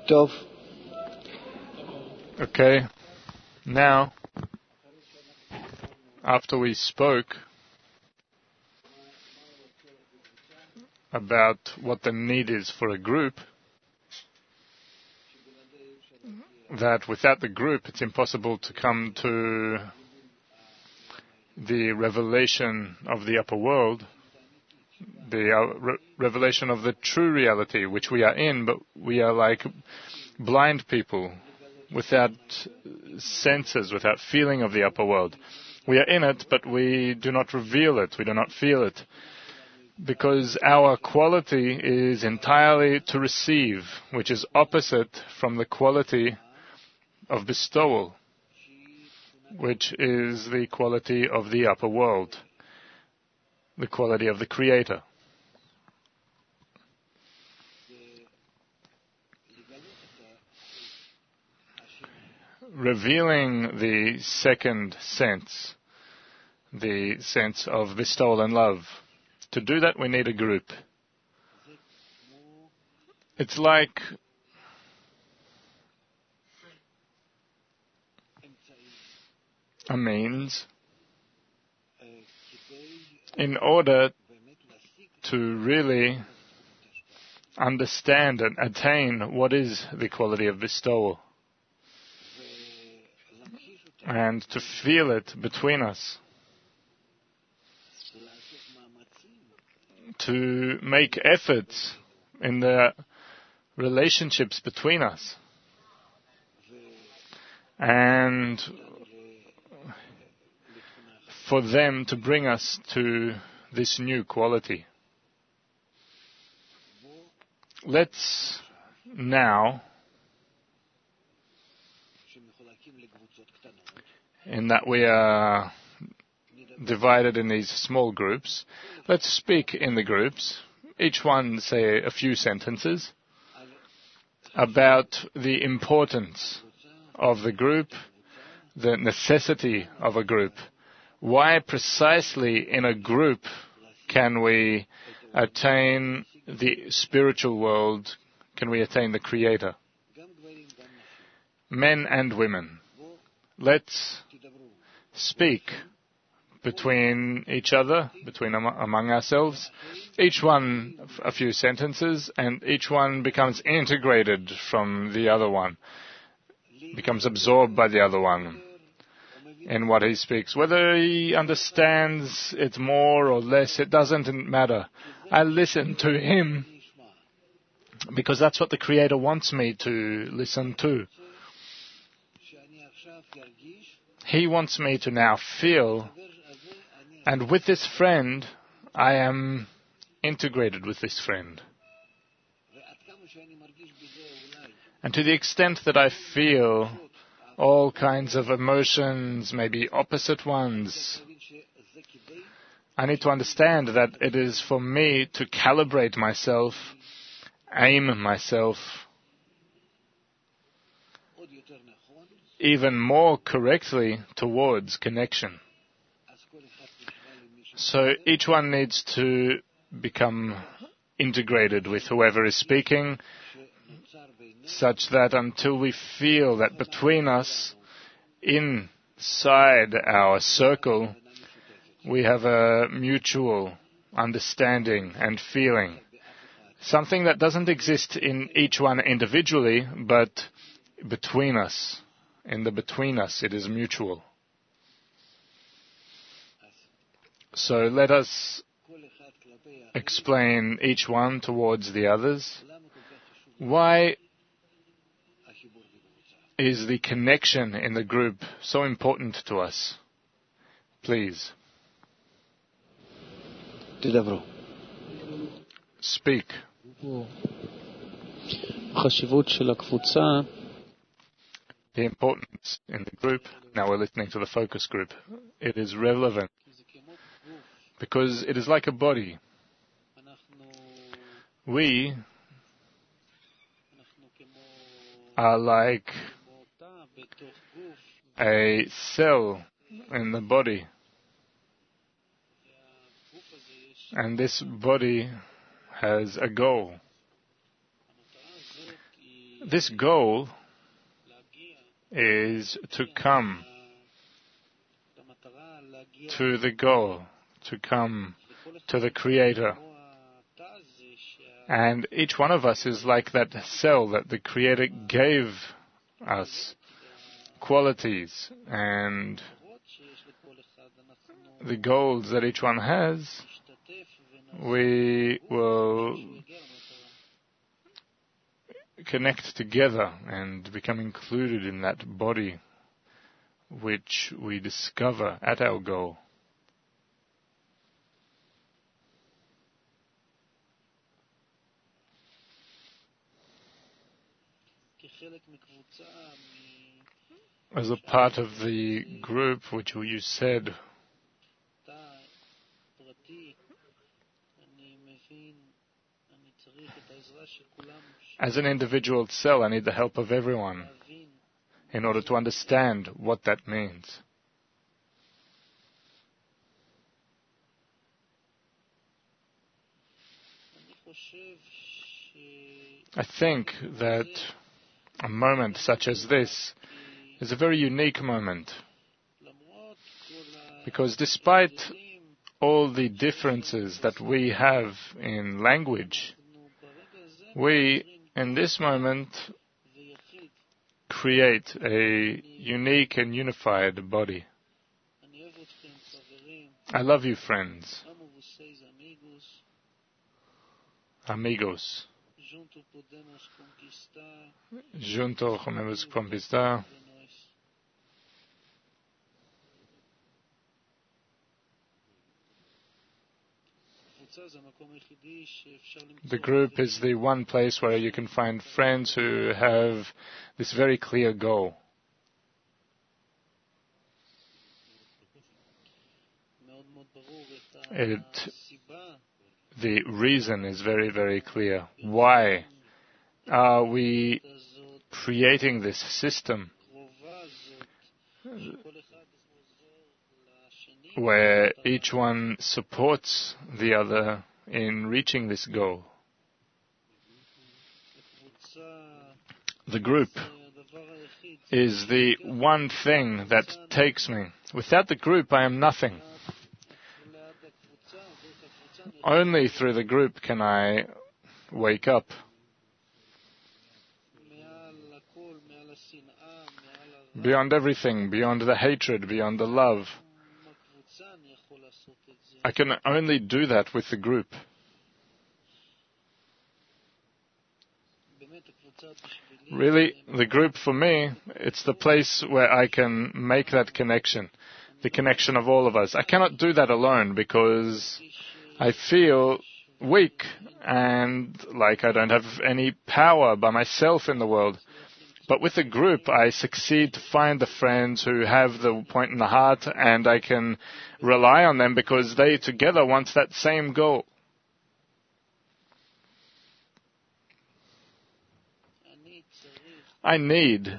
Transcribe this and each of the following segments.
טוב. Okay, now, after we spoke about what the need is for a group, that without the group it's impossible to come to the revelation of the upper world, the revelation of the true reality which we are in, but we are like blind people without senses, without feeling of the upper world. We are in it, but we do not reveal it, we do not feel it, because our quality is entirely to receive, which is opposite from the quality of bestowal, which is the quality of the upper world, the quality of the Creator. Revealing the second sense, the sense of bestowal and love. To do that, we need a group. It's like a means in order to really understand and attain what is the quality of bestowal, and to feel it between us, to make efforts in the relationships between us, and for them to bring us to this new quality. Let's now, in that we are divided in these small groups, let's speak in the groups, each one say a few sentences about the importance of the group, the necessity of a group. Why precisely in a group can we attain the spiritual world, can we attain the Creator? Men and women, let's speak between each other, among ourselves, each one a few sentences, and each one becomes integrated from the other one, becomes absorbed by the other one in what he speaks. Whether he understands it more or less, it doesn't matter. I listen to him because that's what the Creator wants me to listen to. He wants me to now feel, and with this friend, I am integrated with this friend. And to the extent that I feel all kinds of emotions, maybe opposite ones, I need to understand that it is for me to calibrate myself, aim myself even more correctly towards connection. So each one needs to become integrated with whoever is speaking, such that until we feel that between us, inside our circle, we have a mutual understanding and feeling. Something that doesn't exist in each one individually, but between us. In the between us, it is mutual. So let us explain each one towards the others. Why is the connection in the group so important to us? Please. Speak. החשיבות של הקבוצה, the importance in the group. Now we're listening to the focus group. It is relevant because it is like a body. We are like a cell in the body. And this body has a goal. This goal is to come to the goal, to come to the Creator. And each one of us is like that cell that the Creator gave us qualities and the goals that each one has. We will connect together and become included in that body which we discover at our goal. As a part of the group which you said, as an individual cell, I need the help of everyone in order to understand what that means. I think that a moment such as this is a very unique moment, because despite all the differences that we have in language, we, in this moment, create a unique and unified body. I love you, friends. Amigos. Junto podemos conquistar. The group is the one place where you can find friends who have this very clear goal. The reason is very, very clear. Why are we creating this system where each one supports the other in reaching this goal? The group is the one thing that takes me. Without the group, I am nothing. Only through the group can I wake up. Beyond everything, beyond the hatred, beyond the love. I can only do that with the group. Really, the group for me, it's the place where I can make that connection, the connection of all of us. I cannot do that alone because I feel weak and like I don't have any power by myself in the world. But with the group, I succeed to find the friends who have the point in the heart, and I can rely on them because they together want that same goal. I need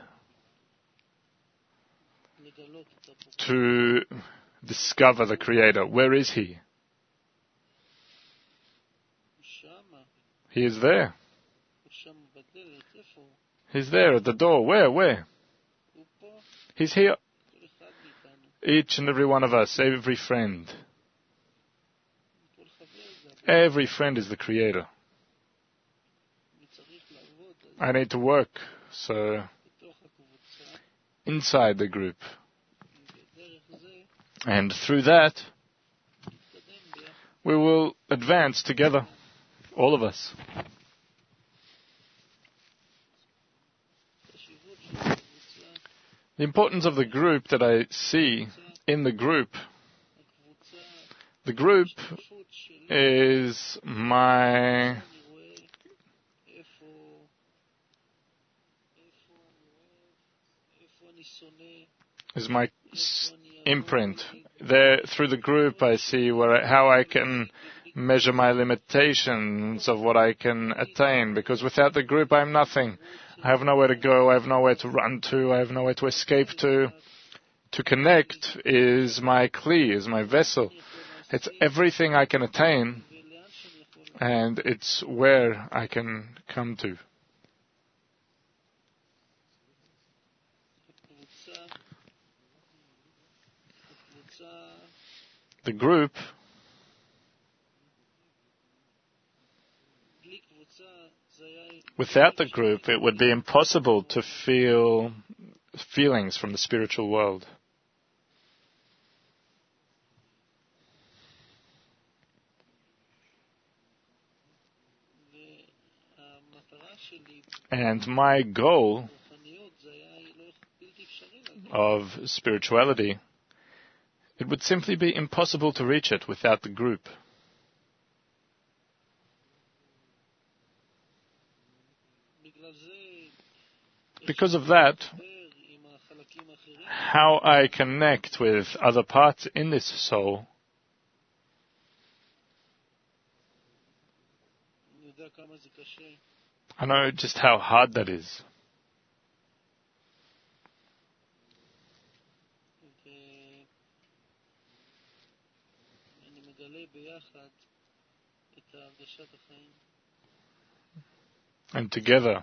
to discover the Creator. Where is He? He is there. He's there at the door. Where? He's here. Each and every one of us, every friend. Every friend is the Creator. I need to work, so inside the group. And through that, we will advance together, all of us. The importance of the group that I see in the group is my imprint. There, through the group, I see how I can measure my limitations of what I can attain, because without the group, I'm nothing. I have nowhere to go, I have nowhere to run to, I have nowhere to escape to. To connect is my kli, is my vessel. It's everything I can attain, and it's where I can come to. The group, without the group, it would be impossible to feel feelings from the spiritual world. And my goal of spirituality, it would simply be impossible to reach it without the group. Because of that, how I connect with other parts in this soul, I know just how hard that is. And together,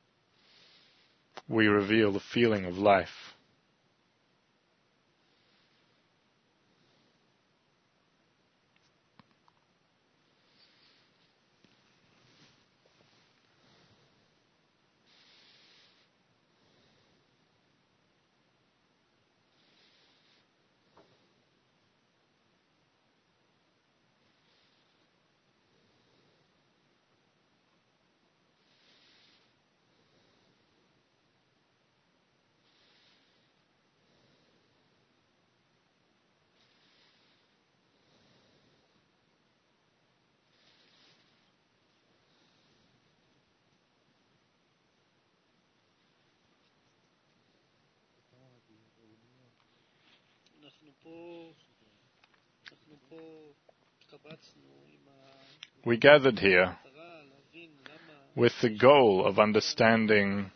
we reveal the feeling of life. We gathered here with the goal of understanding,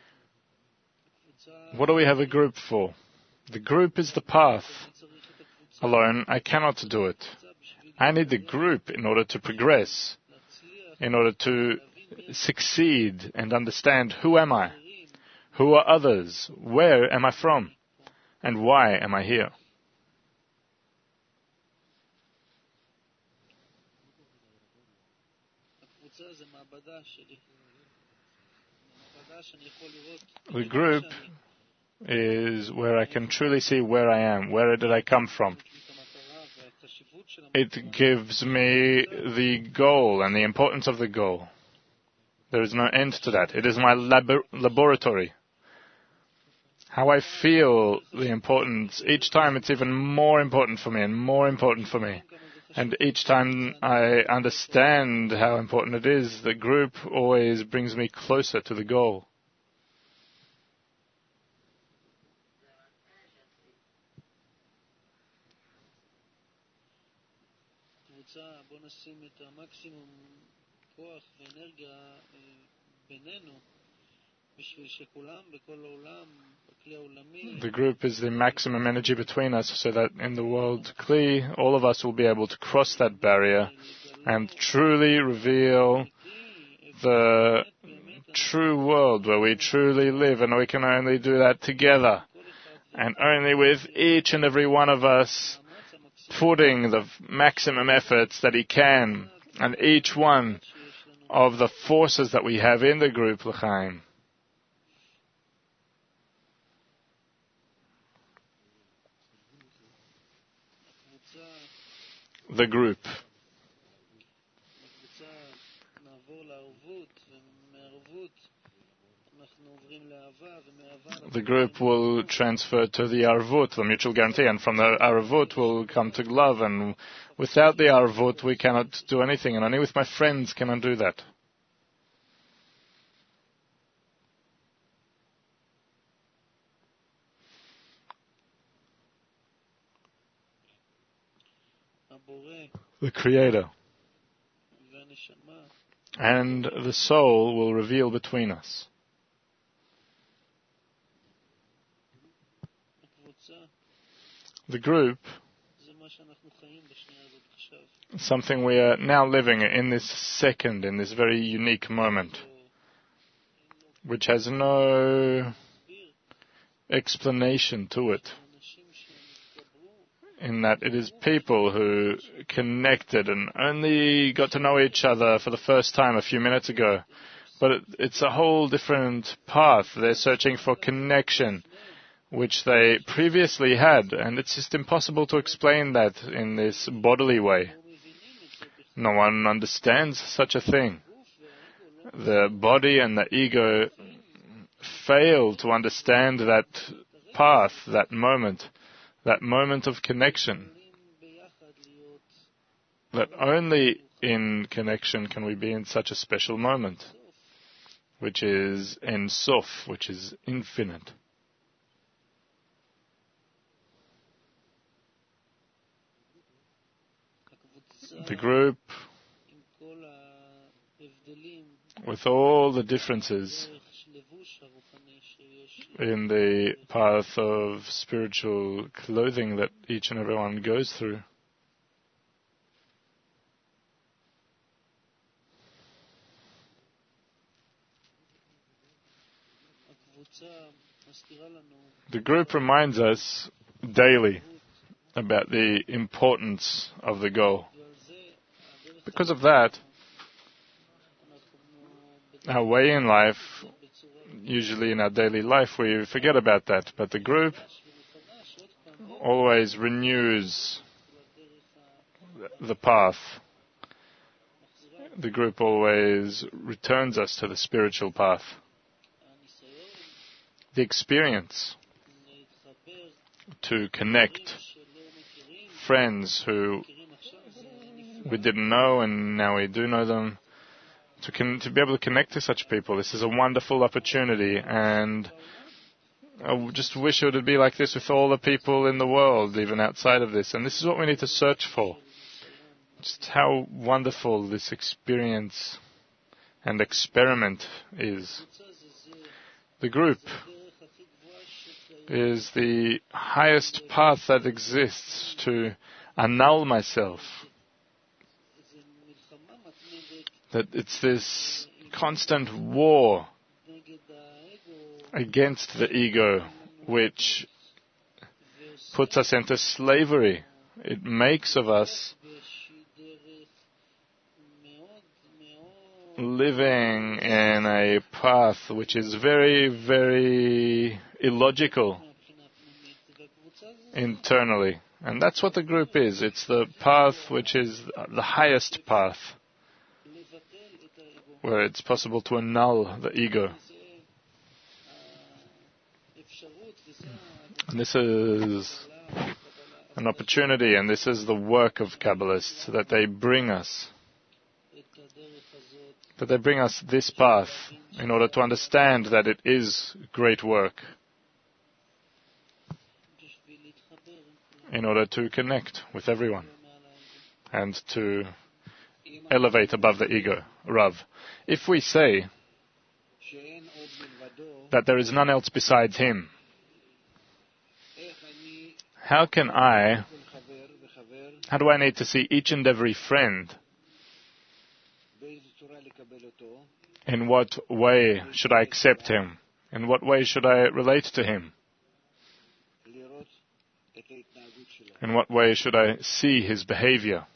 what do we have a group for? The group is the path. Alone, I cannot do it. I need the group in order to progress, in order to succeed and understand, who am I? Who are others? Where am I from? And why am I here? The group is where I can truly see where I am, where did I come from. It gives me the goal and the importance of the goal. There is no end to that. It is my laboratory. How I feel the importance, each time it's even more important for me and more important for me. And each time I understand how important it is, the group always brings me closer to the goal. The group is the maximum energy between us, so that in the world Kli, all of us will be able to cross that barrier and truly reveal the true world where we truly live, and we can only do that together, and only with each and every one of us putting the maximum efforts that he can, and each one of the forces that we have in the group, L'chaim. The group. The group will transfer to the arvut, the mutual guarantee, and from the arvut will come to love, and without the arvut we cannot do anything, and only with my friends can I do that. The Creator and the soul will reveal between us. The group, something we are now living in this second, in this very unique moment, which has no explanation to it, in that it is people who connected and only got to know each other for the first time a few minutes ago. But it's a whole different path. They're searching for connection, which they previously had, and it's just impossible to explain that in this bodily way. No one understands such a thing. The body and the ego fail to understand that path, that moment of connection. That only in connection can we be in such a special moment, which is Ein Sof, which is infinite. The group, with all the differences in the path of spiritual clothing that each and everyone goes through, the group reminds us daily about the importance of the goal. Because of that, our way in life, usually in our daily life, we forget about that. But the group always renews the path. The group always returns us to the spiritual path. The experience to connect friends who we didn't know and now we do know them, to be able to connect to such people. This is a wonderful opportunity, and I just wish it would be like this with all the people in the world, even outside of this. And this is what we need to search for. Just how wonderful this experience and experiment is. The group is the highest path that exists to annul myself. That it's this constant war against the ego which puts us into slavery. It makes of us living in a path which is very, very illogical internally. And that's what the group is. It's the path which is the highest path, where it's possible to annul the ego. And this is an opportunity, and this is the work of Kabbalists, that they bring us this path in order to understand that it is great work, in order to connect with everyone and to elevate above the ego. Rav, if we say that there is none else besides him, how do I need to see each and every friend? In what way should I accept him? In what way should I relate to him? In what way should I see his behavior?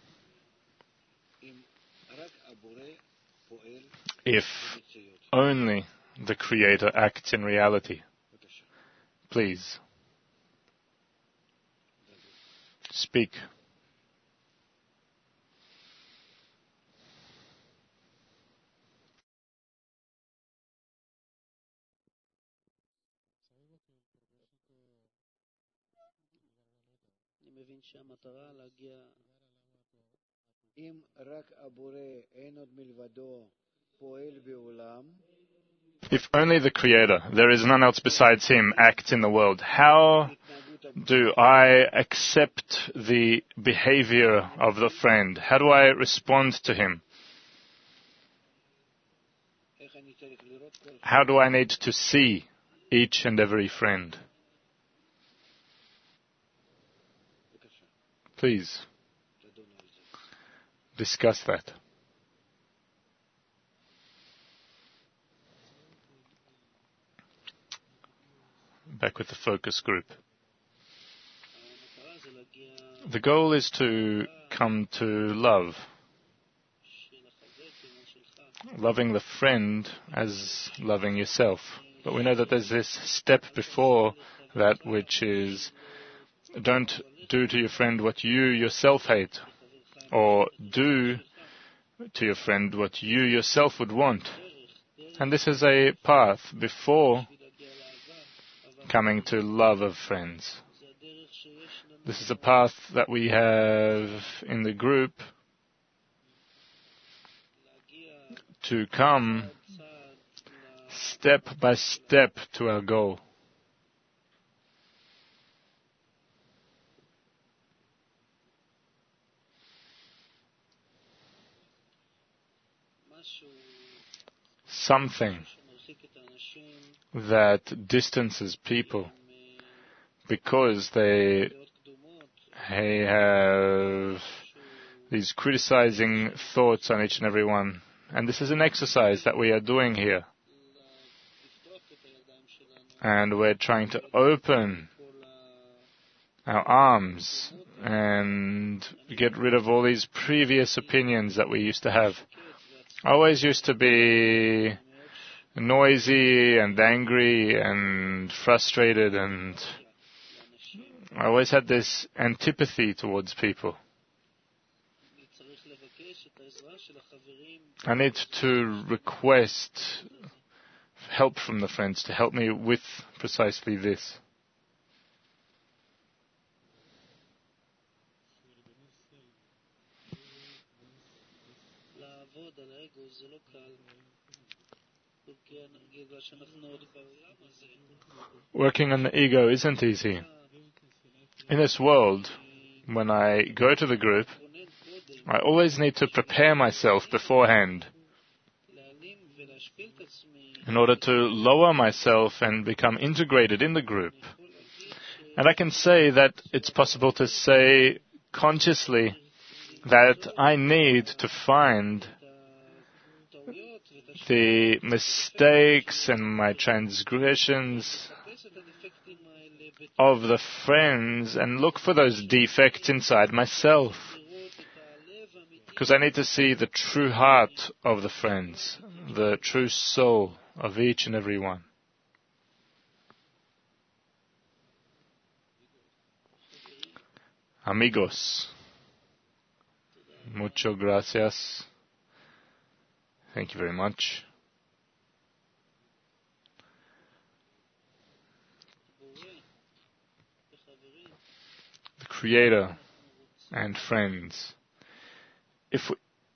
If only the Creator acts in reality. Please, speak. If only the Creator, there is none else besides him, acts in the world, how do I accept the behavior of the friend? How do I respond to him? How do I need to see each and every friend? Please, discuss that. back with the focus group. The goal is to come to love. Loving the friend as loving yourself. But we know that there's this step before that, which is don't do to your friend what you yourself hate, or do to your friend what you yourself would want. And this is a path before coming to love of friends. This is a path that we have in the group to come step by step to our goal. Something that distances people because they have these criticizing thoughts on each and every one. And this is an exercise that we are doing here. And we're trying to open our arms and get rid of all these previous opinions that we used to have. I always used to be noisy and angry and frustrated, and I always had this antipathy towards people. I need to request help from the friends to help me with precisely this. Working on the ego isn't easy. In this world, when I go to the group, I always need to prepare myself beforehand in order to lower myself and become integrated in the group. And I can say that it's possible to say consciously that I need to find the mistakes and my transgressions of the friends and look for those defects inside myself. Because I need to see the true heart of the friends, the true soul of each and every one. Amigos, mucho gracias. Thank you very much. The Creator and friends. If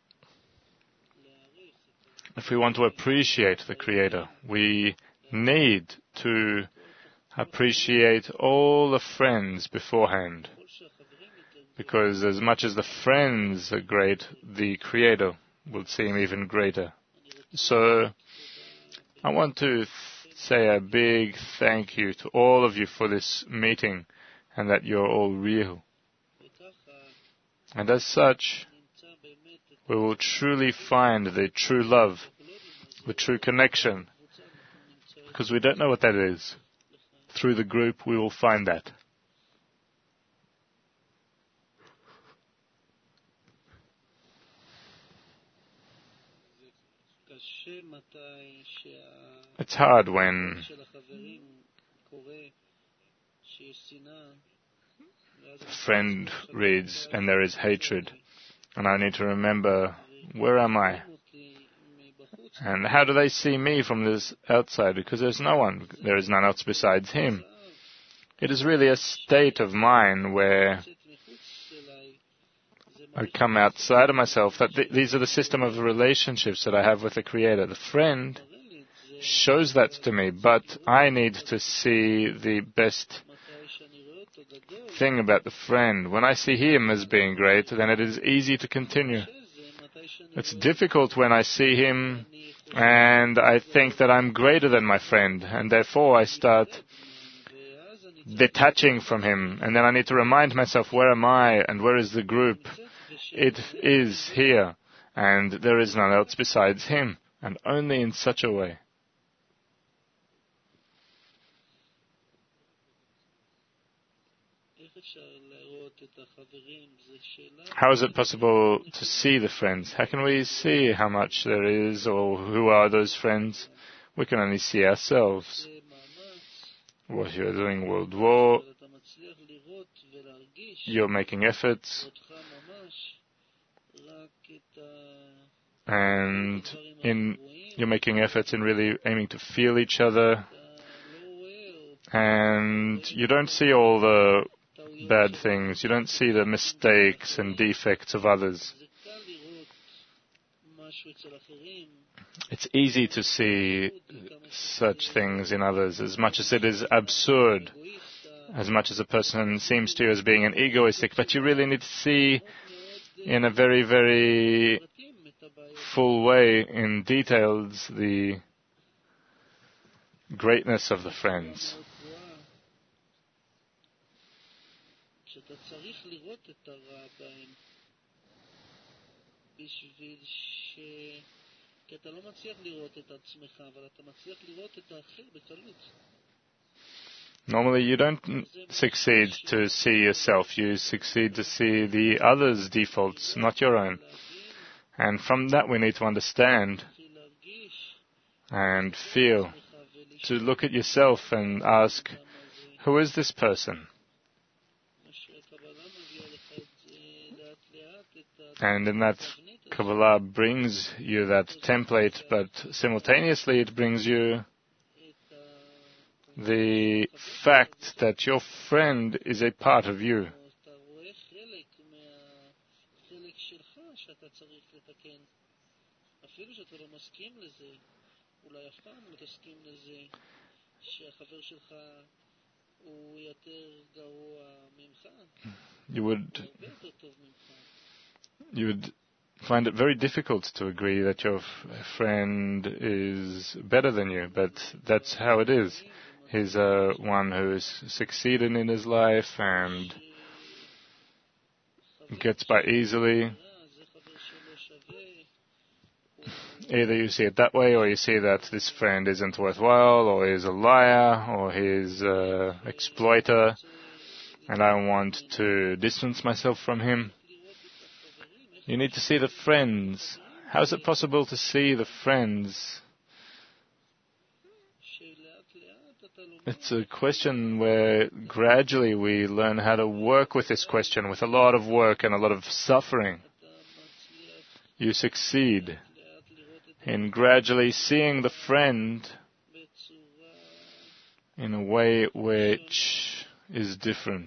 we want to appreciate the Creator, we need to appreciate all the friends beforehand. Because as much as the friends are great, the Creator will seem even greater. So I want to say a big thank you to all of you for this meeting and that you're all real. And as such, we will truly find the true love, the true connection, because we don't know what that is. Through the group, we will find that. It's hard when a friend reads and there is hatred, and I need to remember, where am I? And how do they see me from this outside? Because there is none else besides him. It is really a state of mind where I come outside of myself, that these are the system of relationships that I have with the Creator. The friend shows that to me, but I need to see the best thing about the friend. When I see him as being great, then it is easy to continue. It's difficult when I see him and I think that I'm greater than my friend, and therefore I start detaching from him, and then I need to remind myself, where am I and where is the group? It is here, and there is none else besides him, and only in such a way. How is it possible to see the friends? How can we see how much there is or who are those friends? We can only see ourselves. What you're doing, World War, you're making efforts, and you're making efforts in really aiming to feel each other, and you don't see all the bad things, you don't see the mistakes and defects of others. It's easy to see such things in others, as much as it is absurd, as much as a person seems to you as being an egoistic, but you really need to see in a very, very full way, in details, the greatness of the friends. Normally you don't succeed to see yourself, you succeed to see the other's defaults, not your own. And from that we need to understand and feel, to look at yourself and ask, who is this person? And in that, Kabbalah brings you that template, but simultaneously it brings you the fact that your friend is a part of you. You would find it very difficult to agree that your friend is better than you, but that's how it is. He's one who has succeeded in his life and gets by easily. Either you see it that way, or you see that this friend isn't worthwhile, or he's a liar, or he's an exploiter, and I want to distance myself from him. You need to see the friends. How is it possible to see the friends? It's a question where gradually we learn how to work with this question, with a lot of work and a lot of suffering. You succeed in gradually seeing the friend in a way which is different.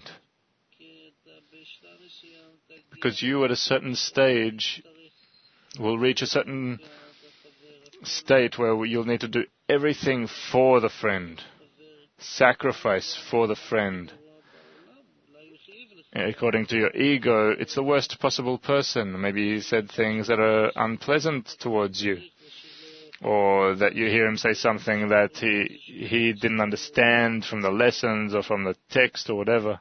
Because you at a certain stage will reach a certain state where you'll need to do everything for the friend, sacrifice for the friend. According to your ego, it's the worst possible person. Maybe he said things that are unpleasant towards you, or that you hear him say something that he didn't understand from the lessons or from the text or whatever.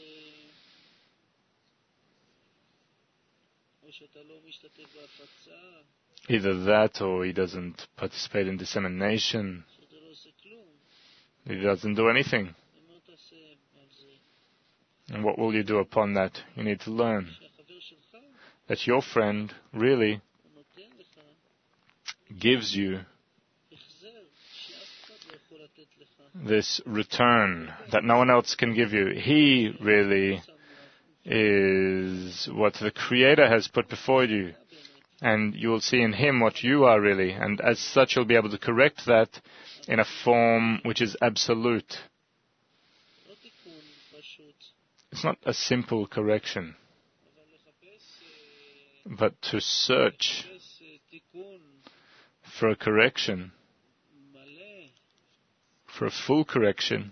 Either that, or he doesn't participate in dissemination. He doesn't do anything. And what will you do upon that? You need to learn that your friend really gives you this return that no one else can give you. He really is what the Creator has put before you. And you will see in him what you are really. And as such, you'll be able to correct that in a form which is absolute. It's not a simple correction. But to search for a correction, for a full correction,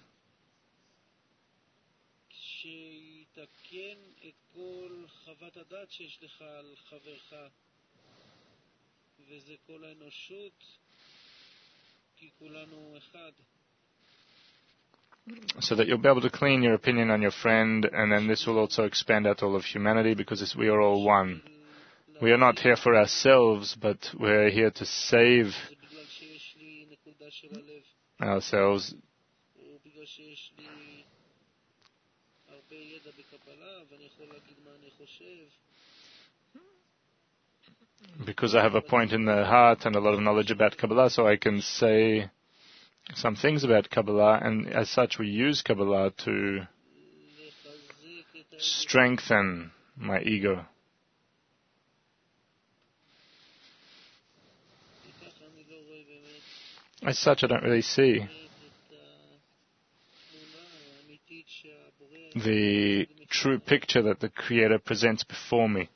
so that you'll be able to clean your opinion on your friend, and then this will also expand out all of humanity, because we are all one. We are not here for ourselves, but we're here to save ourselves. Because I have a point in the heart and a lot of knowledge about Kabbalah, so I can say some things about Kabbalah, and as such we use Kabbalah to strengthen my ego. As such, I don't really see the true picture that the Creator presents before me.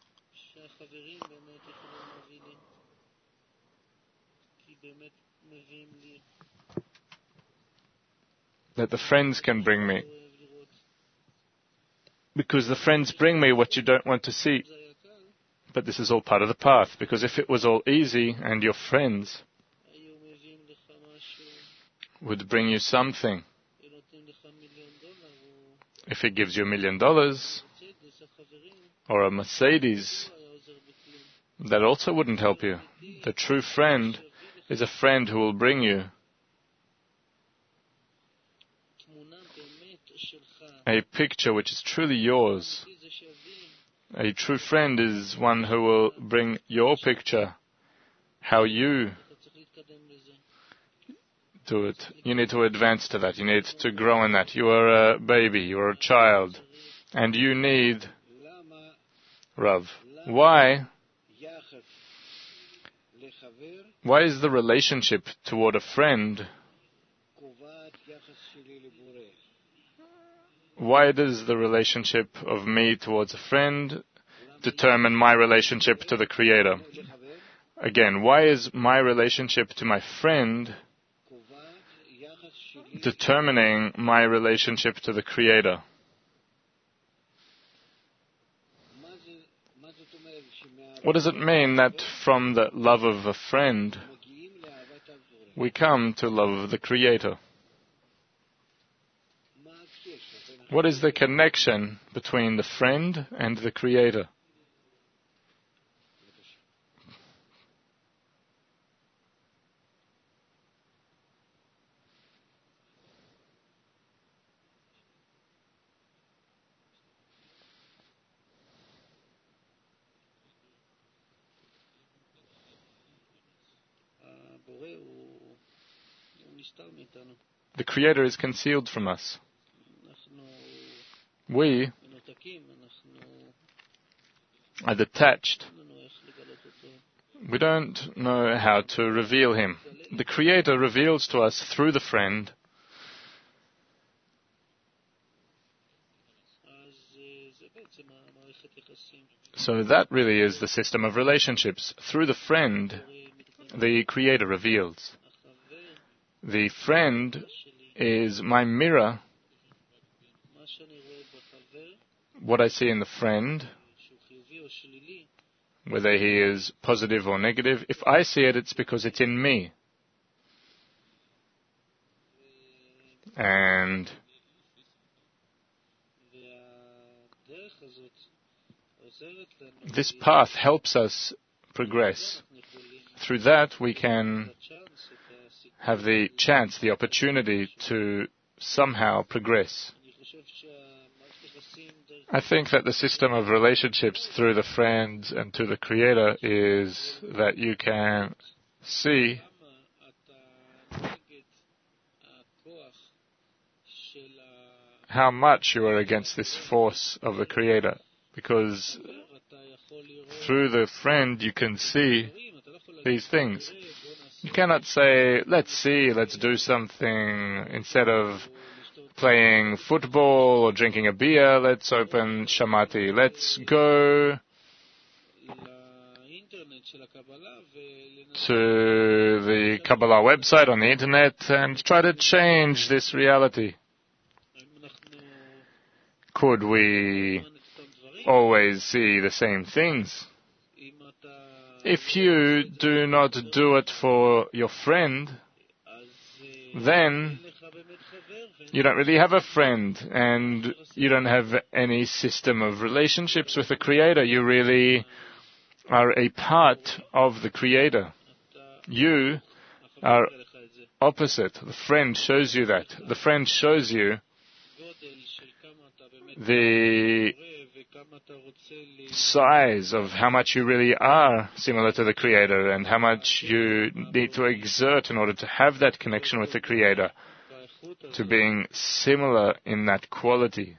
That the friends can bring me. Because the friends bring me what you don't want to see. But this is all part of the path. Because if it was all easy and your friends would bring you something, if it gives you $1 million or a Mercedes, that also wouldn't help you. The true friend is a friend who will bring you a picture which is truly yours. A true friend is one who will bring your picture, how you do it. You need to advance to that. You need to grow in that. You are a baby, you are a child, and you need Rav. Why is the relationship toward a friend, why does the relationship of me towards a friend determine my relationship to the Creator? Again, why is my relationship to my friend determining my relationship to the Creator? What does it mean that from the love of a friend, we come to love of the Creator? What is the connection between the friend and the Creator? The Creator is concealed from us. We are detached. We don't know how to reveal Him. The Creator reveals to us through the friend. So that really is the system of relationships. Through the friend, the Creator reveals. The friend is my mirror. What I see in the friend, whether he is positive or negative, if I see it, it's because it's in me. And this path helps us progress. Through that, we can have the chance, the opportunity to somehow progress. I think that the system of relationships through the friends and to the Creator is that you can see how much you are against this force of the Creator. Because through the friend you can see these things. You cannot say, let's do something, instead of playing football or drinking a beer, let's open Shamati. Let's go to the Kabbalah website on the internet and try to change this reality. Could we always see the same things? If you do not do it for your friend, then you don't really have a friend, and you don't have any system of relationships with the Creator. You really are a part of the Creator. You are opposite. The friend shows you that. The friend shows you the size of how much you really are similar to the Creator and how much you need to exert in order to have that connection with the Creator, to being similar in that quality.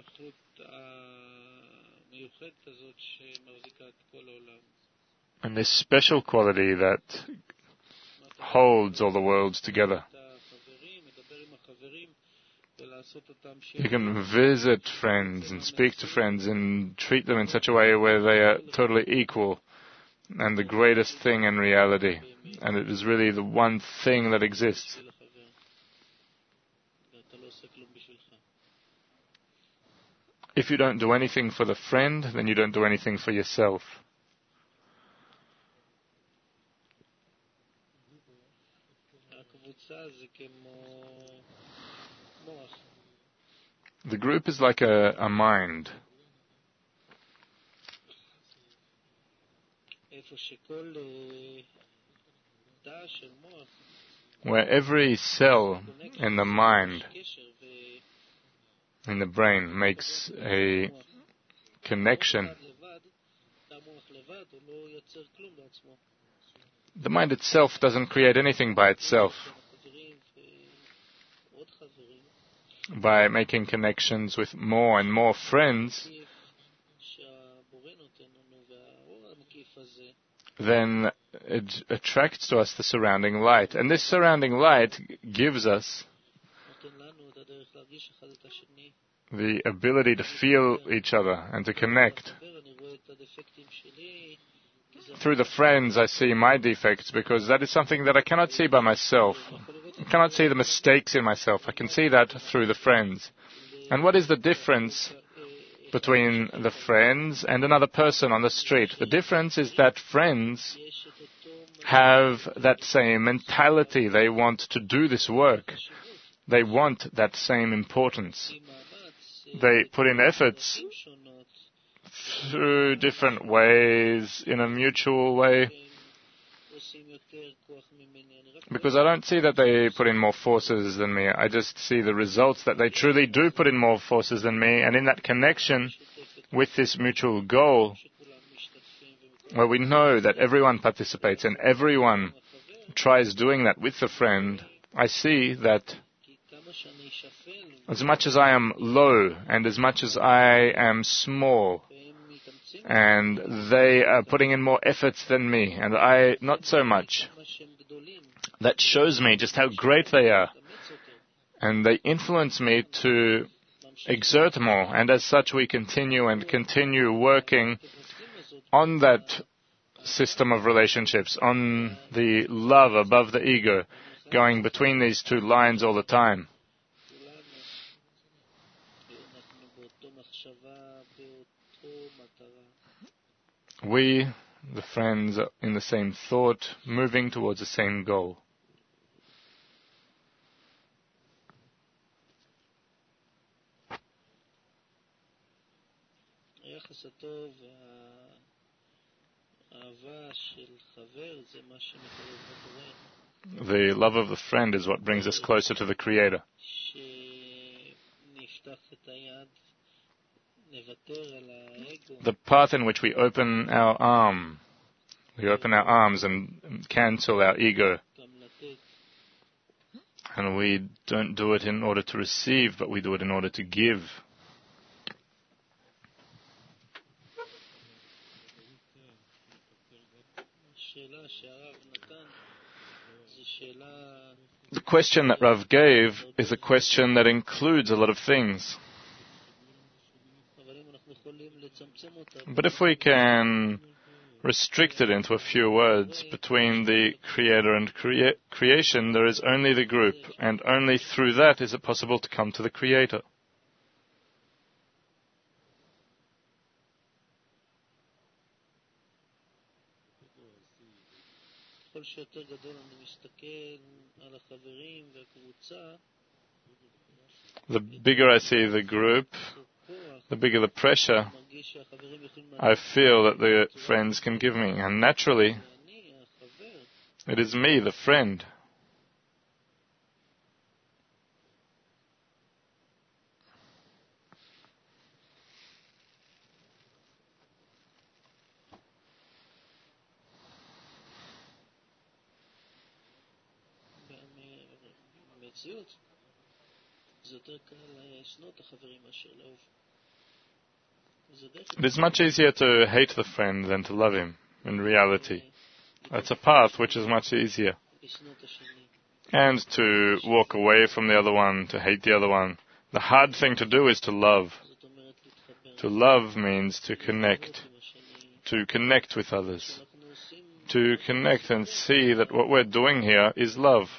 And this special quality that holds all the worlds together. You can visit friends and speak to friends and treat them in such a way where they are totally equal and the greatest thing in reality. And it is really the one thing that exists. If you don't do anything for the friend, then you don't do anything for yourself. The group is like a mind. Where every cell in the mind, in the brain, makes a connection. The mind itself doesn't create anything by itself. By making connections with more and more friends, then it attracts to us the surrounding light. And this surrounding light gives us the ability to feel each other and to connect. Through the friends, I see my defects because that is something that I cannot see by myself. I cannot see the mistakes in myself. I can see that through the friends. And what is the difference between the friends and another person on the street? The difference is that friends have that same mentality. They want to do this work. They want that same importance. They put in efforts through different ways, in a mutual way. Because I don't see that they put in more forces than me. I just see the results that they truly do put in more forces than me. And in that connection with this mutual goal, where we know that everyone participates and everyone tries doing that with the friend, I see that as much as I am low and as much as I am small, and they are putting in more efforts than me, and I not so much, that shows me just how great they are. And they influence me to exert more. And as such, we continue working on that system of relationships, on the love above the ego, going between these two lines all the time. We, the friends, are in the same thought, moving towards the same goal. The love of the friend is what brings us closer to the Creator. The path in which we open our arms and cancel our ego. And we don't do it in order to receive, but we do it in order to give. The question that Rav gave is a question that includes a lot of things. But if we can restrict it into a few words, between the Creator and creation, there is only the group, and only through that is it possible to come to the Creator. The bigger I see the group, the bigger the pressure I feel that the friends can give me. And naturally, it is me, the friend. It is much easier to hate the friend than to love him, in reality. That's a path which is much easier. And to walk away from the other one, to hate the other one. The hard thing to do is to love. To love means to connect with others. To connect and see that what we're doing here is love.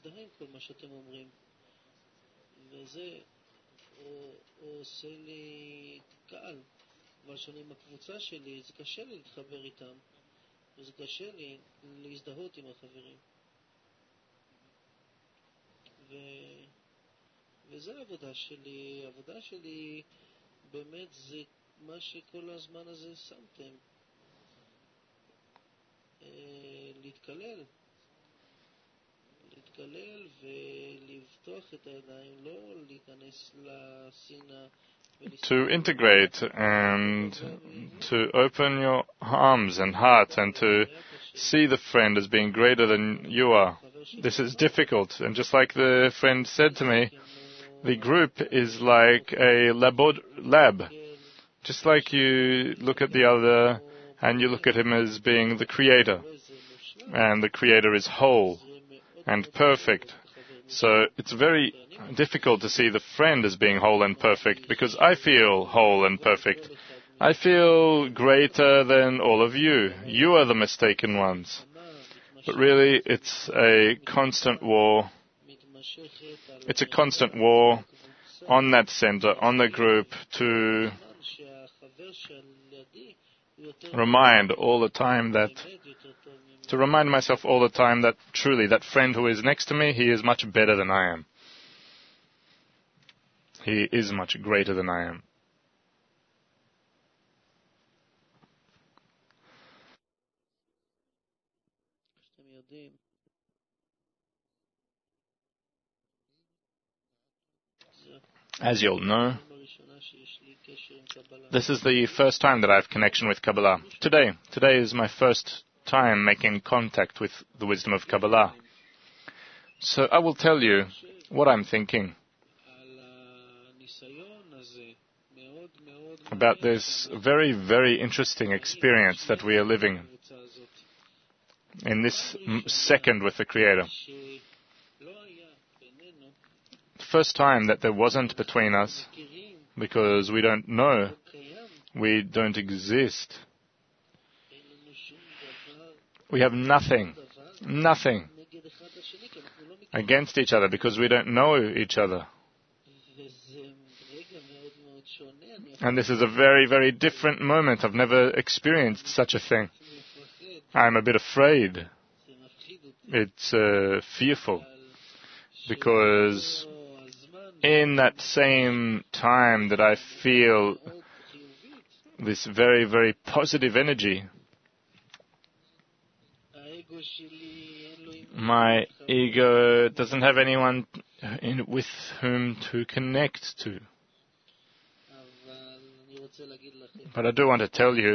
וזה העבודה שלי, העבודה שלי באמת זה מה שכל הזמן הזה שמתם, להתקלל ולבטוח את הידיים, לא להיכנס לשנאה. To integrate and to open your arms and heart and to see the friend as being greater than you are. This is difficult, and just like the friend said to me, the group is like a lab. Just like you look at the other and you look at him as being the creator, and the creator is whole and perfect. So it's very difficult to see the friend as being whole and perfect, because I feel whole and perfect. I feel greater than all of you. You are the mistaken ones. But really, it's a constant war. It's a constant war on that center, on the group, to remind myself all the time that truly that friend who is next to me, he is much better than I am. He is much greater than I am. As you'll know, this is the first time that I have connection with Kabbalah. Today is my first time making contact with the wisdom of Kabbalah. So I will tell you what I'm thinking about this very, very interesting experience that we are living in this second with the Creator. The first time that there wasn't between us, because we don't know, we don't exist. We have nothing against each other because we don't know each other. And this is a very, very different moment. I've never experienced such a thing. I'm a bit afraid. It's fearful. Because in that same time that I feel this very, very positive energy, my ego doesn't have anyone with whom to connect to. But I do want to tell you,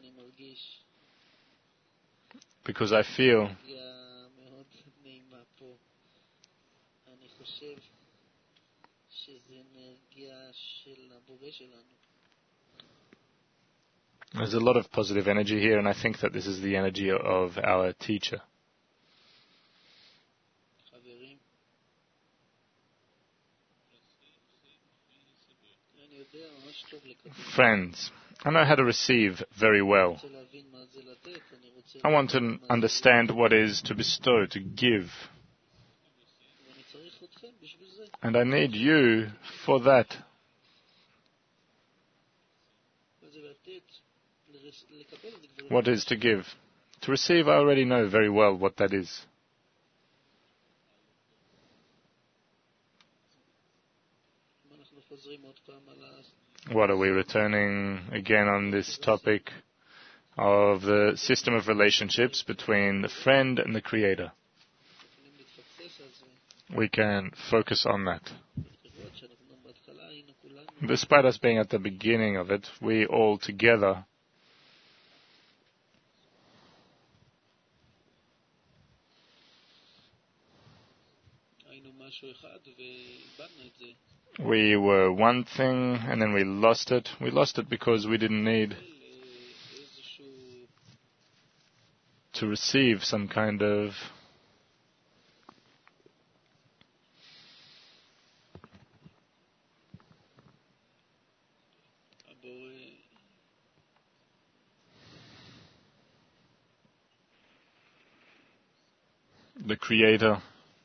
because I feel there's a lot of positive energy here, and I think that this is the energy of our teacher. Friends, I know how to receive very well. I want to understand what is to bestow, to give. And I need you for that. What is to give? To receive, I already know very well what that is. What are we returning again on this topic of the system of relationships between the friend and the Creator? We can focus on that. Despite us being at the beginning of it, we all together משהו אחד ואיבדנו את זה. We were one thing and then we lost it. We lost it because we didn't need איזשהו to receive some kind of הבורא the Creator.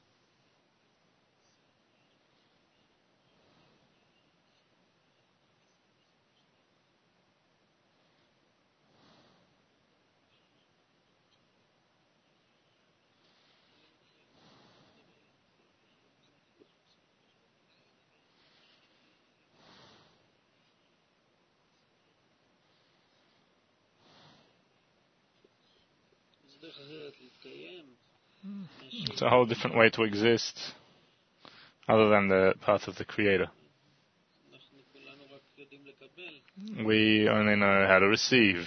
זה דרך אחרת להתקיים. It's a whole different way to exist other than the path of the Creator. אנחנו כולנו רק יודעים לקבל. We only know how to receive.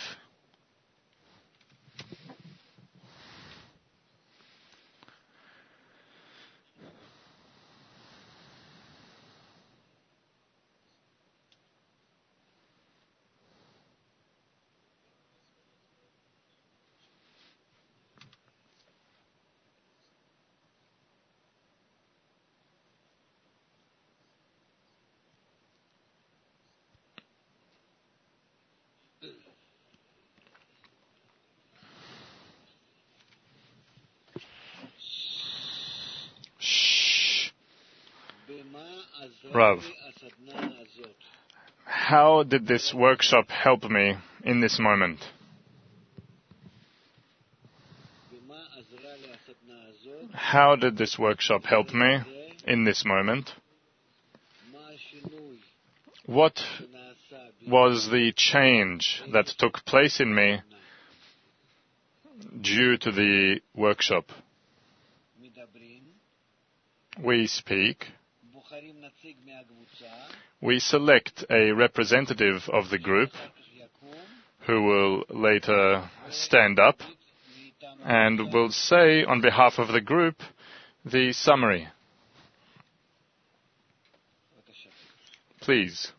במה עזרה Rav, לי הסדנה הזאת? how did this workshop help me in this moment? במה עזרה לי הסדנה הזאת? How did this workshop help me in this moment? מה השינוי What שנעשה בי? was the change that took place in me due to the workshop? מדברים, We speak, בוחרים נציג מהקבוצה, we select a representative of the group אחר כך יקום, who will later stand up ואיתם and will say on behalf of the group the summary. בבקשה. Please.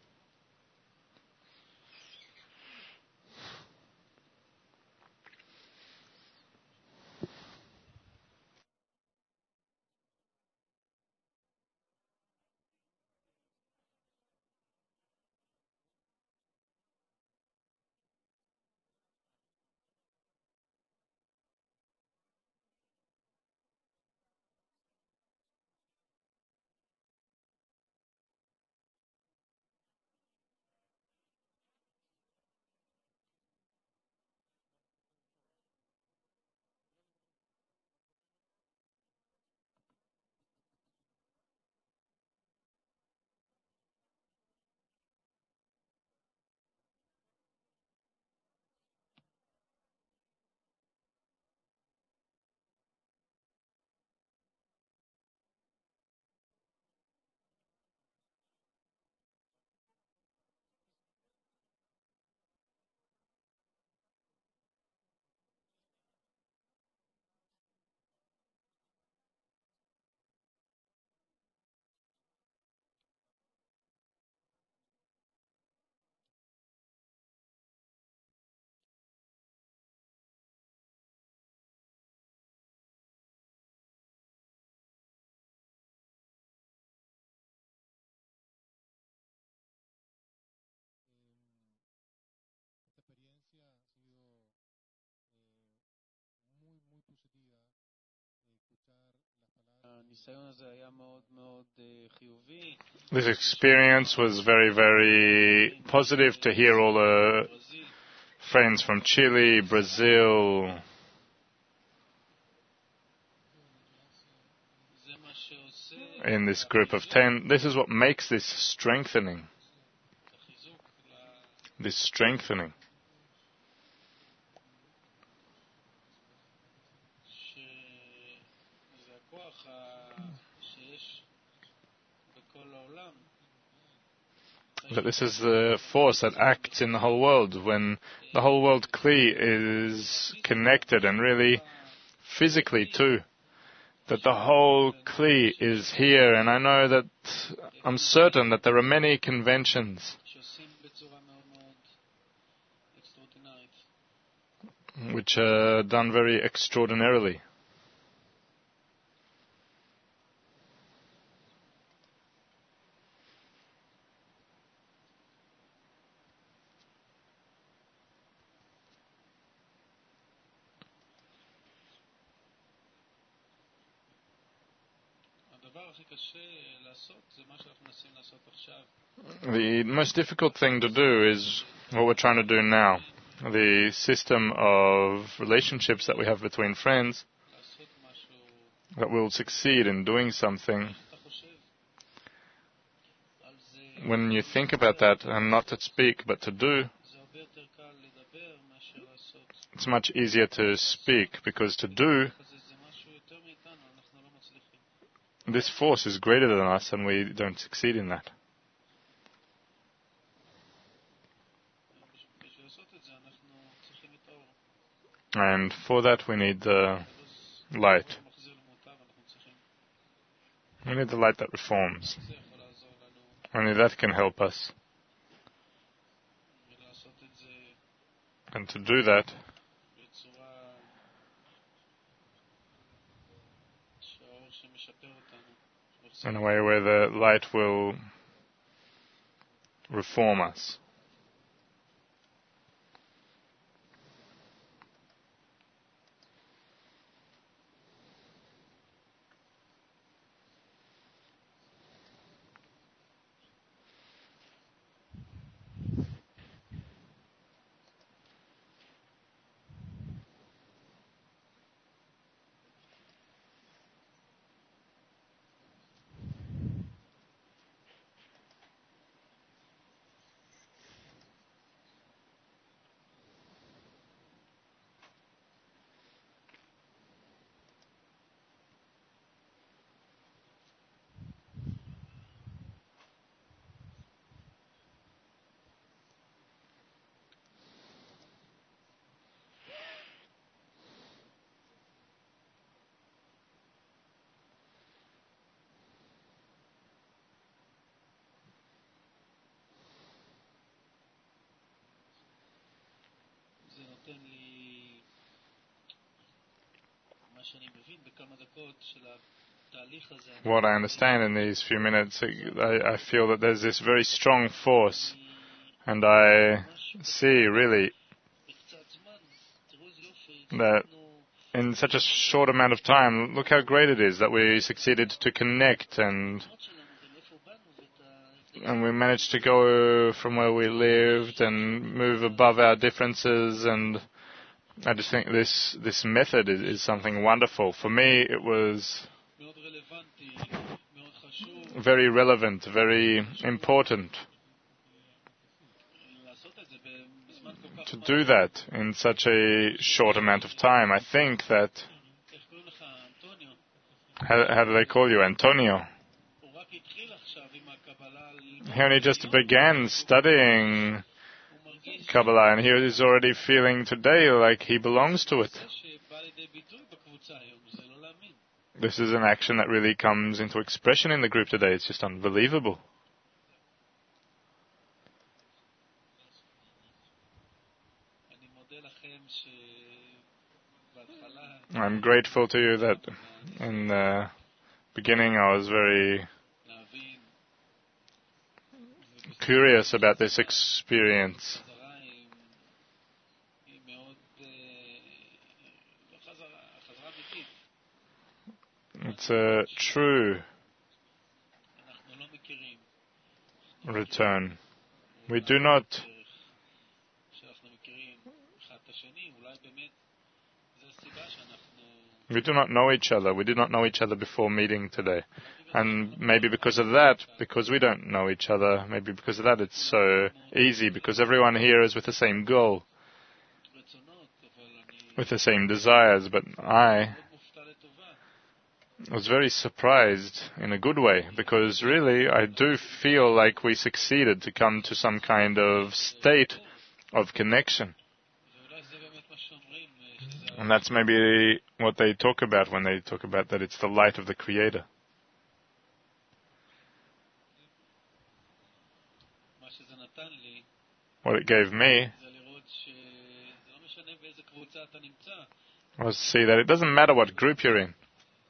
הניסיון הזה היה מאוד מאוד חיובי. This experience was very, very positive to hear all the ברזיל, friends from Chile, Brazil. זה מה שעושה In this group of 10, this is what makes this strengthening. את החיזוק, This strengthening. שזה הכוח שיש בכל העולם. That this is the force that acts in the whole world when the whole world Kli is connected and really physically too that the whole Kli is here, and I know that I'm certain that there are many conventions which are done very extraordinarily. The most difficult thing to do is what we're trying to do now. The system of relationships that we have between friends, that we'll succeed in doing something. When you think about that, and not to speak but to do, it's much easier to speak, because to do, this force is greater than us and we don't succeed in that. And for that we need the light. We need the light that reforms. Only that can help us. And to do that, in a way where the light will reform us. What I understand in these few minutes, I feel that there's this very strong force, and I see really that in such a short amount of time, look how great it is that we succeeded to connect, and we managed to go from where we lived and move above our differences. And I just think this method is something wonderful. For me, it was very relevant, very important to do that in such a short amount of time. I think that... How do they call you? Antonio? He only just began studying Kabbalah, and he is already feeling today like he belongs to it. This is an action that really comes into expression in the group today. It's just unbelievable. I'm grateful to you that in the beginning I was very curious about this experience. It's a true return. We do not know each other. We did not know each other before meeting today. And maybe because of that, because we don't know each other, maybe because of that it's so easy, because everyone here is with the same goal, with the same desires. But I was very surprised in a good way, because really I do feel like we succeeded to come to some kind of state of connection. And that's maybe what they talk about when they talk about that it's the light of the Creator. What it gave me was to see that it doesn't matter what group you're in.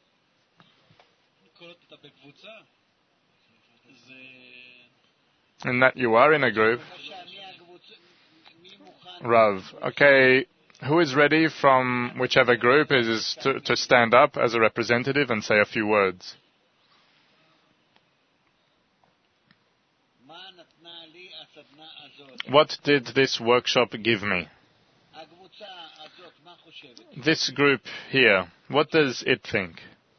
And that you are in a group. Rav, okay, who is ready from whichever group is to stand up as a representative and say a few words? What did this workshop give me? This group here, what does it think?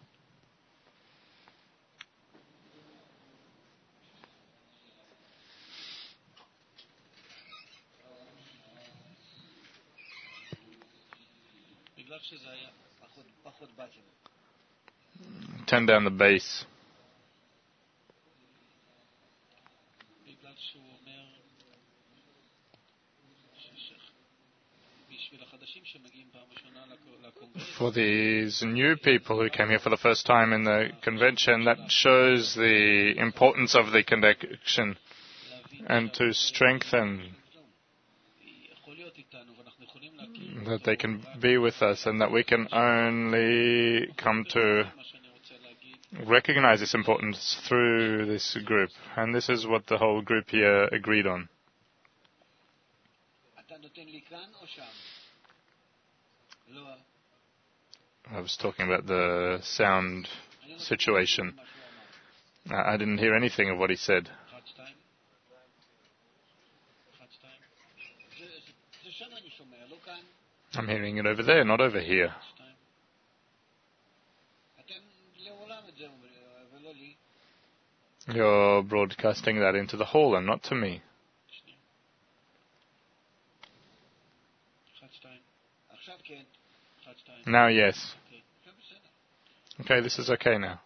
Turn down the bass. For these new people who came here for the first time in the convention, that shows the importance of the connection and to strengthen that they can be with us and that we can only come to recognize this importance through this group. And this is what the whole group here agreed on. I was talking about the sound situation. I didn't hear anything of what he said. I'm hearing it over there, not over here. You're broadcasting that into the hall and not to me. Now, yes. Okay, this is okay now.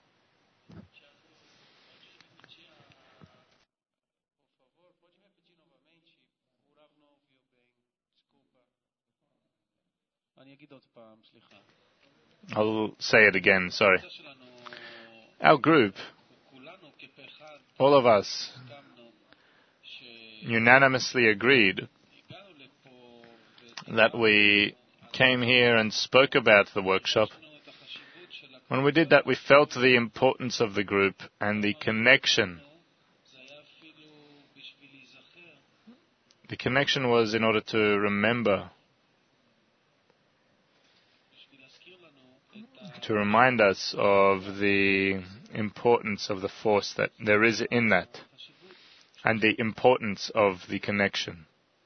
I'll say it again, sorry. Our group, all of us, unanimously agreed that we came here and spoke about the workshop. When we did that, we felt the importance of the group and the connection. The connection was in order to remember, to remind us of the importance of the force that there is in that, and the importance of the connection.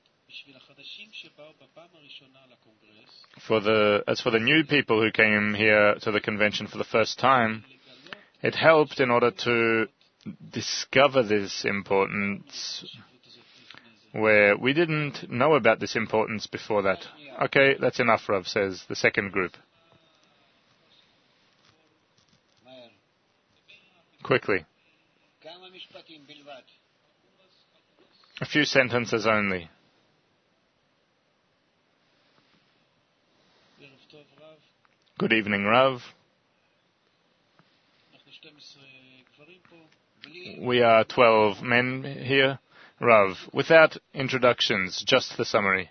As for the new people who came here to the convention for the first time, it helped in order to discover this importance where we didn't know about this importance before that. Okay, that's enough, Rav, says the second group. Quickly. A few sentences only. Good evening, Rav. We are 12 men here. Rav, without introductions, just the summary.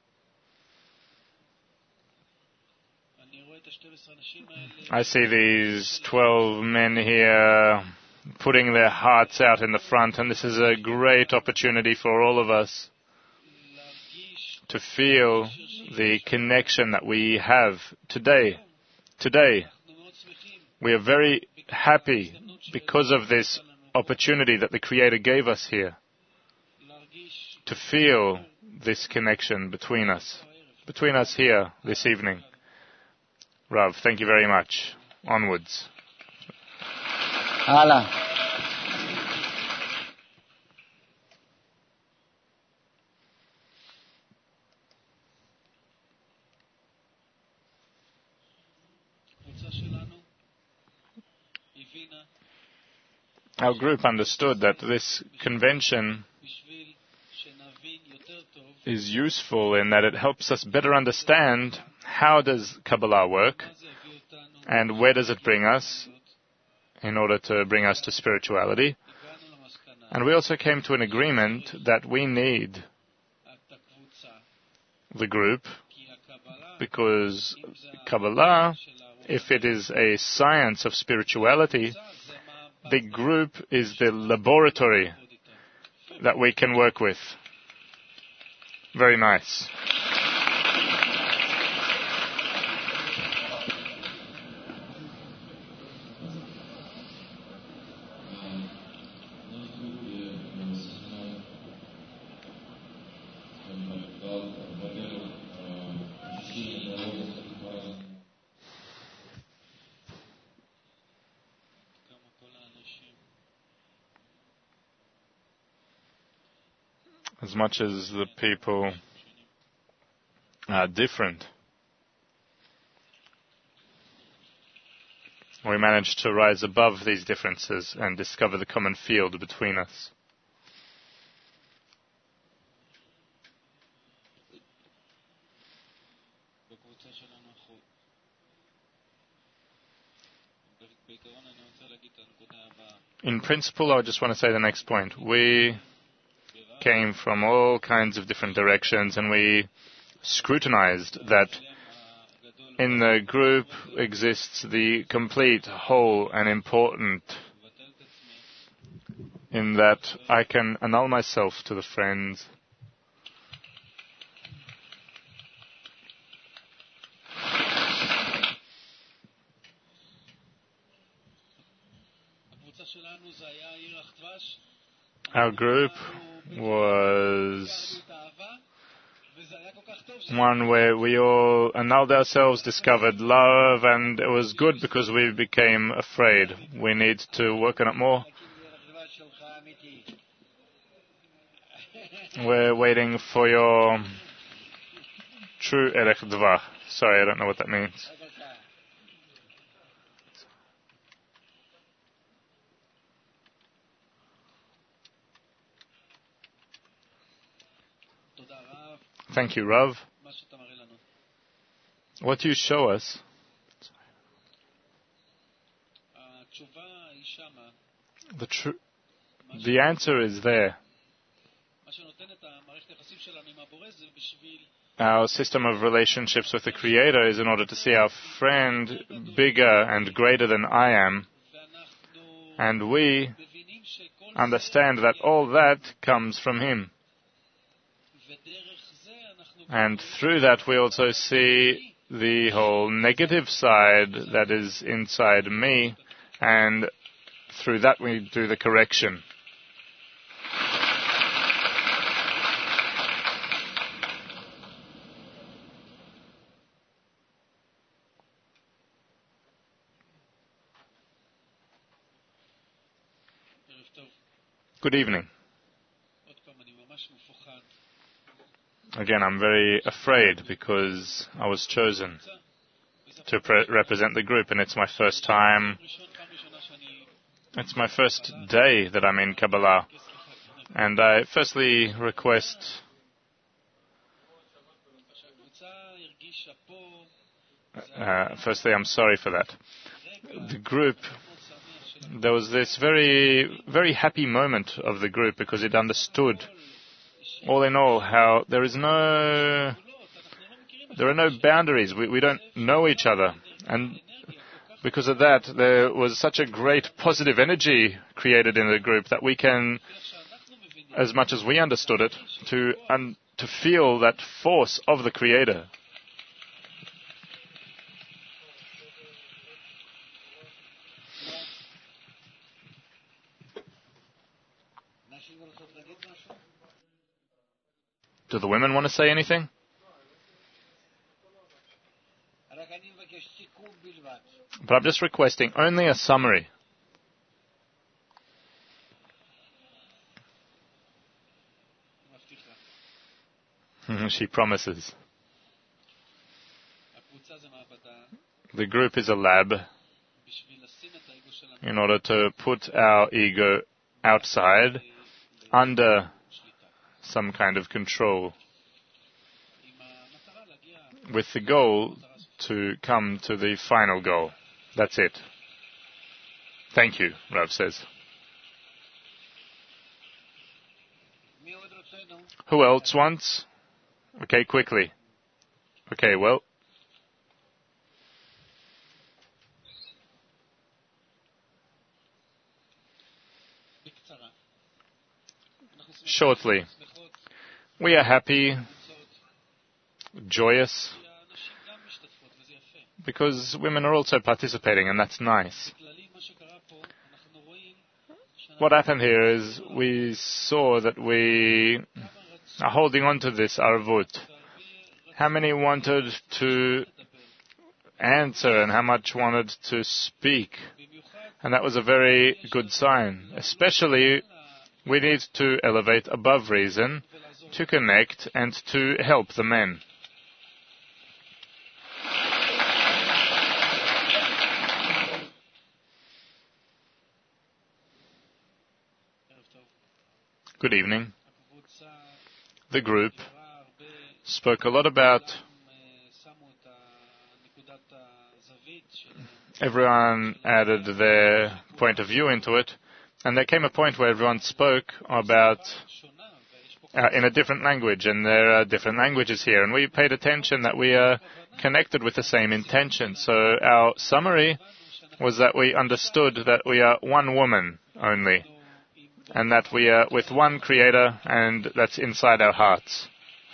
I see these 12 men here putting their hearts out in the front, and this is a great opportunity for all of us to feel the connection that we have today. Today, we are very happy because of this opportunity that the Creator gave us here to feel this connection between us here this evening. Rav, thank you very much. Onwards. Hala. Our group understood that this convention is useful in that it helps us better understand how does Kabbalah work, And where does it bring us? In order to bring us to spirituality. And we also came to an agreement that we need the group, because Kabbalah, if it is a science of spirituality, the group is the laboratory that we can work with. Very nice. As much as the people are different, we managed to rise above these differences and discover the common field between us. In principle, I just want to say the next point. We came from all kinds of different directions, and we scrutinized that in the group exists the complete, whole, and important, in that I can annul myself to the friends. Our group was one where we all annulled ourselves, discovered love, and it was good because we became afraid. We need to work on it more. We're waiting for your true Erech Dvach. Sorry, I don't know what that means. Thank you, Rav. What do you show us? The answer is there. Our system of relationships with the Creator is in order to see our friend bigger and greater than I am. And we understand that all that comes from Him. And through that we also see the whole negative side that is inside me, and through that we do the correction. Good evening. Again, I'm very afraid because I was chosen to represent the group, and it's my first time. It's my first day that I'm in Kabbalah. And I firstly request I'm sorry for that. The group, there was this very, very happy moment of the group because it understood, all in all, how there are no boundaries. We don't know each other. And because of that, there was such a great positive energy created in the group that we can, as much as we understood it, to feel that force of the Creator. Do the women want to say anything? But I'm just requesting only a summary. She promises. The group is a lab in order to put our ego outside, under some kind of control, with the goal to come to the final goal. That's it. Thank you, Rav says. Who else wants? Okay, quickly. Okay, well. Shortly. We are happy, joyous, because women are also participating, and that's nice. What happened here is we saw that we are holding on to this arvut. How many wanted to answer and how much wanted to speak? And that was a very good sign. Especially, we need to elevate above reason, to connect and to help the men. Good evening. The group spoke a lot about everyone added their point of view into it, and there came a point where everyone spoke about in a different language, and there are different languages here, and we paid attention that we are connected with the same intention. So our summary was that we understood that we are one woman only, and that we are with one Creator, and that's inside our hearts.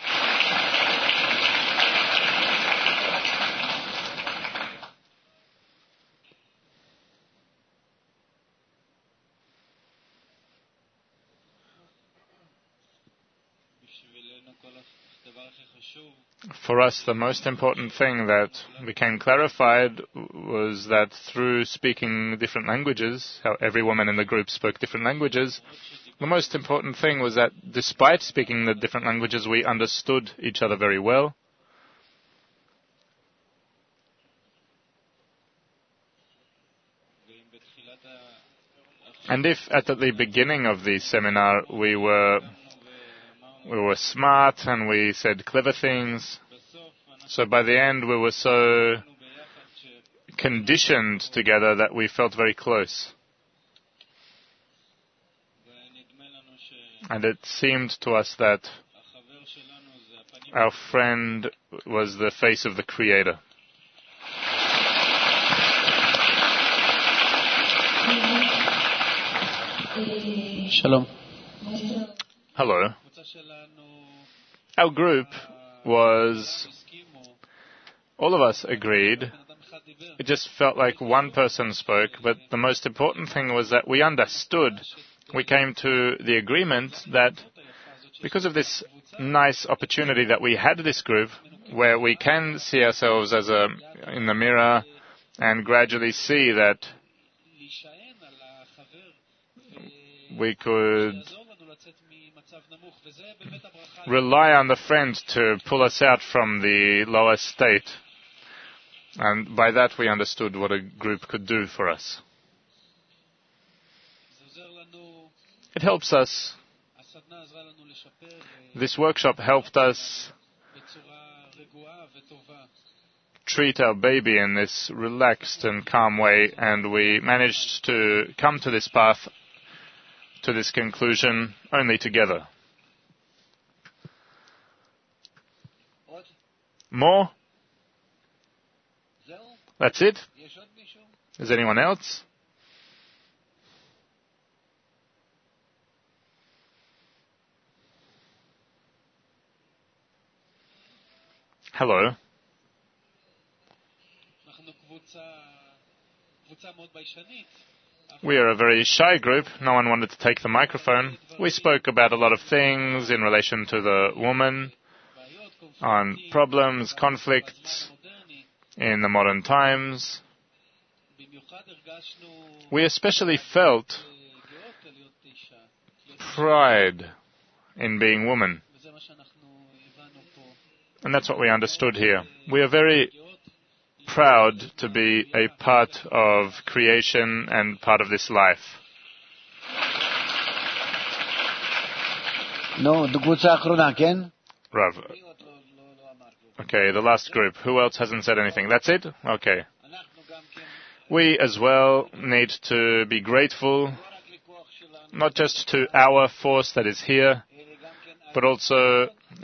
For us, the most important thing that became clarified was that through speaking different languages, how every woman in the group spoke different languages, the most important thing was that despite speaking the different languages, we understood each other very well. And if at the beginning of the seminar we were smart and we said clever things, so by the end we were so conditioned together that we felt very close. And it seemed to us that our friend was the face of the Creator. Shalom. Hello. Our group was, all of us agreed. It just felt like one person spoke, but the most important thing was that we understood. We came to the agreement that because of this nice opportunity that we had this group, where we can see ourselves as in the mirror and gradually see that we could rely on the friend to pull us out from the lower state. And by that we understood what a group could do for us. It helps us. This workshop helped us treat our baby in this relaxed and calm way, and we managed to come to this path, to this conclusion, only together. More? That's it? Is anyone else? Hello. We are a very shy group. No one wanted to take the microphone. We spoke about a lot of things in relation to the woman, on problems, conflicts in the modern times. We especially felt pride in being women. And that's what we understood here. We are very proud to be a part of creation and part of this life. No, the קבוצה האחרונה, כן? Rav. Okay, the last group. Who else hasn't said anything? That's it? Okay. we as well need to be grateful, not just to our force that is here, but also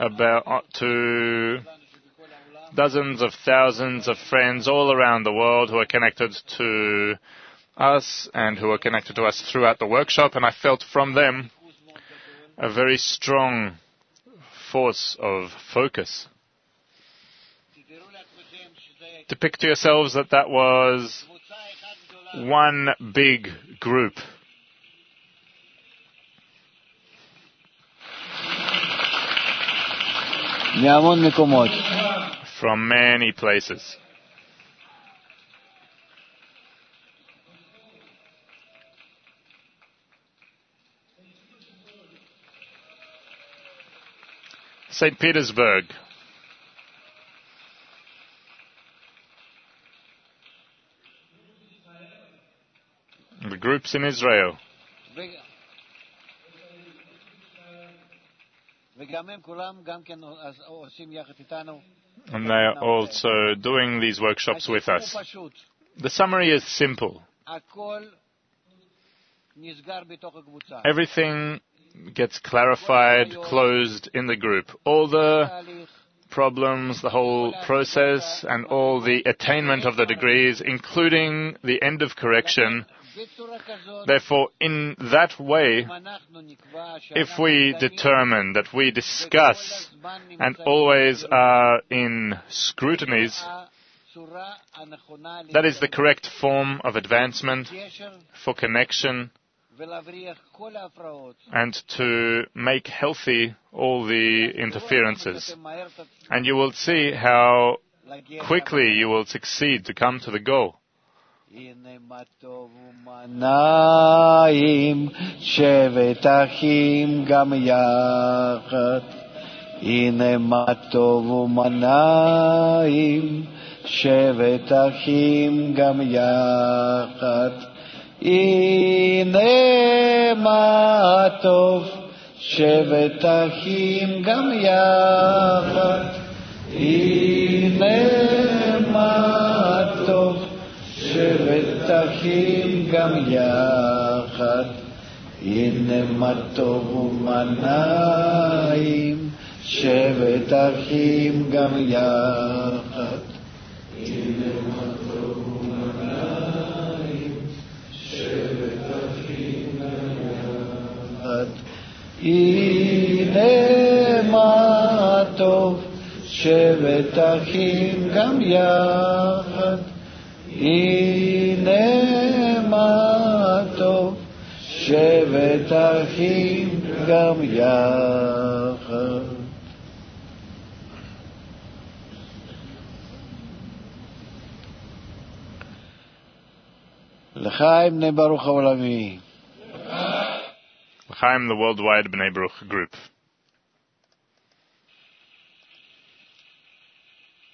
to dozens of thousands of friends all around the world who are connected to us and who are connected to us throughout the workshop. And I felt from them a very strong force of focus. Depict yourselves that was one big group. From many places. St. Petersburg. The groups in Israel. And they are also doing these workshops with us. The summary is simple. Everything gets clarified, closed in the group. All the problems, the whole process, and all the attainment of the degrees, including the end of correction. Therefore, in that way, if we determine that we discuss and always are in scrutinies, that is the correct form of advancement for connection and to make healthy all the interferences. And you will see how quickly you will succeed to come to the goal. הנה מה טוב ומנעים, שבת אחים גם יחד. הנה מה טוב ומנעים, שבת אחים גם יחד. הנה מה טוב, שבת אחים גם יחד. הנה מה טוב, שבת אחים גם יחד. הנה מה טוב ומנעים, שבת אחים גם יחד. הנה מה טוב ומנעים, שבת אחים גם יחד. הנה מה טוב, שבת אחים גם יחד. הנה מה טוב, שבת אחים גם יחד. לחיים בני ברוך העולמי. L'chaim, the worldwide Bnei Baruch group.